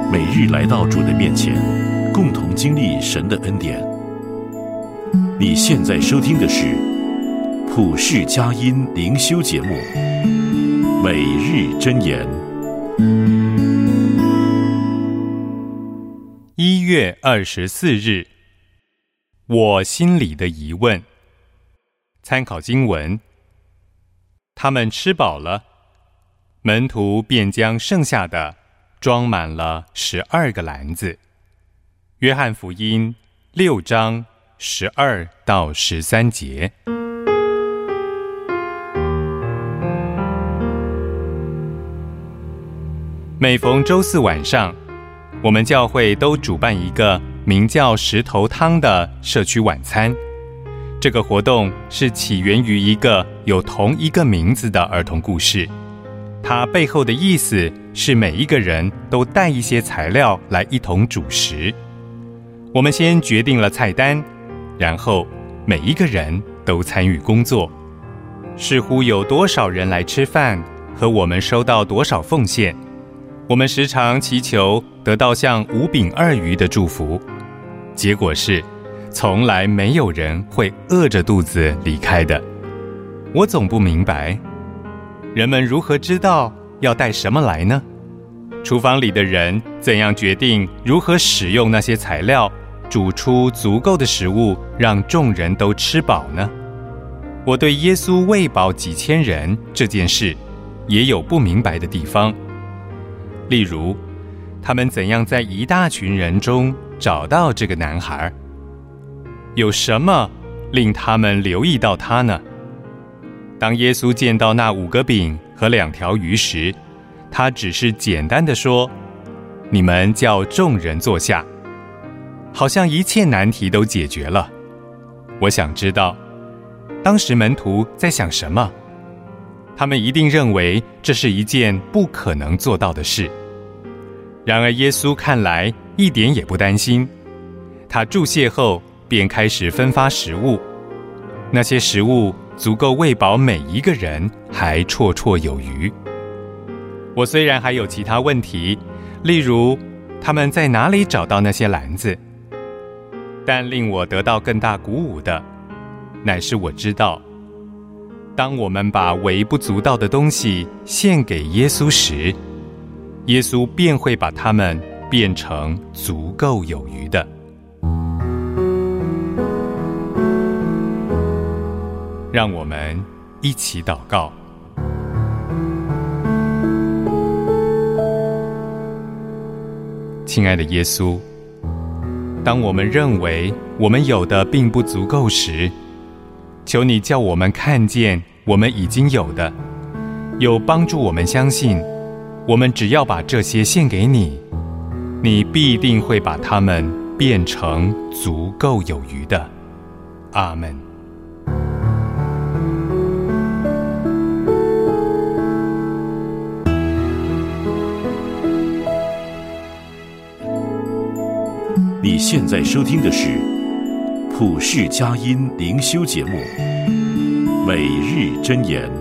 每日来到主的面前，共同经历神的恩典。你现在收听的是普世佳音灵修节目《每日箴言》。 1月24日，我心里的疑问。参考经文：他们吃饱了，门徒便将剩下的装满了12个篮子。约翰福音6章12到13节。每逢周四晚上，我们教会都主办一个名叫石头汤的社区晚餐。这个活动是起源于一个有同一个名字的儿童故事，它背后的意思是每一个人都带一些材料来一同煮食。我们先决定了菜单，然后每一个人都参与工作，视乎有多少人来吃饭和我们收到多少奉献。我们时常祈求得到像5饼2鱼的祝福，结果是从来没有人会饿着肚子离开的。我总不明白，人们如何知道要带什么来呢？厨房里的人怎样决定如何使用那些材料，煮出足够的食物，让众人都吃饱呢？我对耶稣喂饱几千人这件事也有不明白的地方。例如，他们怎样在一大群人中找到这个男孩？有什么令他们留意到他呢？当耶稣见到那5个饼和2条鱼时，他只是简单地说：“你们叫众人坐下。”好像一切难题都解决了。我想知道，当时门徒在想什么？他们一定认为这是一件不可能做到的事。然而耶稣看来一点也不担心，他祝谢后便开始分发食物，那些食物足够喂饱每一个人，还绰绰有余。我虽然还有其他问题，例如他们在哪里找到那些篮子，但令我得到更大鼓舞的，乃是我知道，当我们把微不足道的东西献给耶稣时，耶稣便会把它们变成足够有余的。让我们一起祷告。亲爱的耶稣，当我们认为我们有的并不足够时，求你叫我们看见我们已经有的，又帮助我们相信，我们只要把这些献给你，你必定会把它们变成足够有余的。阿们。 你现在收听的是普世佳音灵修节目《每日箴言》。